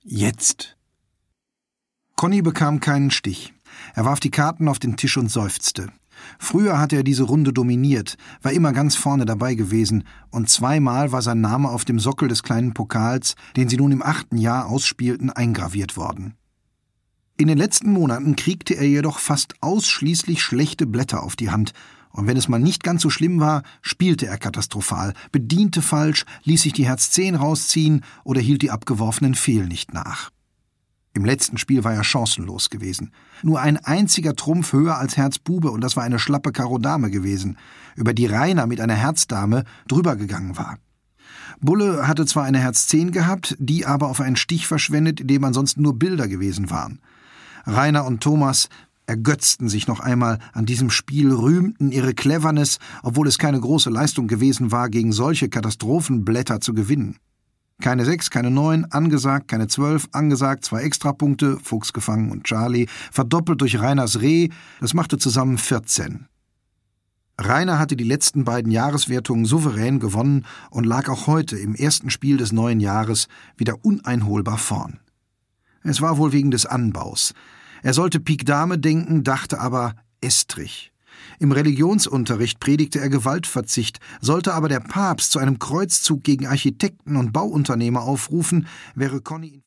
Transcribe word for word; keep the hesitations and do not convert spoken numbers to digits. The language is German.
Jetzt. Conny bekam keinen Stich. Er warf die Karten auf den Tisch und seufzte. Früher hatte er diese Runde dominiert, war immer ganz vorne dabei gewesen, und zweimal war sein Name auf dem Sockel des kleinen Pokals, den sie nun im achten Jahr ausspielten, eingraviert worden. In den letzten Monaten kriegte er jedoch fast ausschließlich schlechte Blätter auf die Hand, und wenn es mal nicht ganz so schlimm war, spielte er katastrophal, bediente falsch, ließ sich die Herz zehn rausziehen oder hielt die abgeworfenen Fehl nicht nach. Im letzten Spiel war er chancenlos gewesen. Nur ein einziger Trumpf höher als Herz Bube, und das war eine schlappe Karo Dame gewesen, über die Rainer mit einer Herz-Dame drüber gegangen war. Bulle hatte zwar eine Herz zehn gehabt, die aber auf einen Stich verschwendet, in dem ansonsten nur Bilder gewesen waren. Rainer und Thomas ergötzten sich noch einmal an diesem Spiel, rühmten ihre Cleverness, obwohl es keine große Leistung gewesen war, gegen solche Katastrophenblätter zu gewinnen. Keine sechs, keine neun, angesagt, keine zwölf, angesagt, zwei Extrapunkte, Fuchs gefangen und Charlie, verdoppelt durch Rainers Reh, das machte zusammen vierzehn. Rainer hatte die letzten beiden Jahreswertungen souverän gewonnen und lag auch heute im ersten Spiel des neuen Jahres wieder uneinholbar vorn. Es war wohl wegen des Anbaus. Er sollte Pik Dame denken, dachte aber Estrich. Im Religionsunterricht predigte er Gewaltverzicht, sollte aber der Papst zu einem Kreuzzug gegen Architekten und Bauunternehmer aufrufen, wäre Conny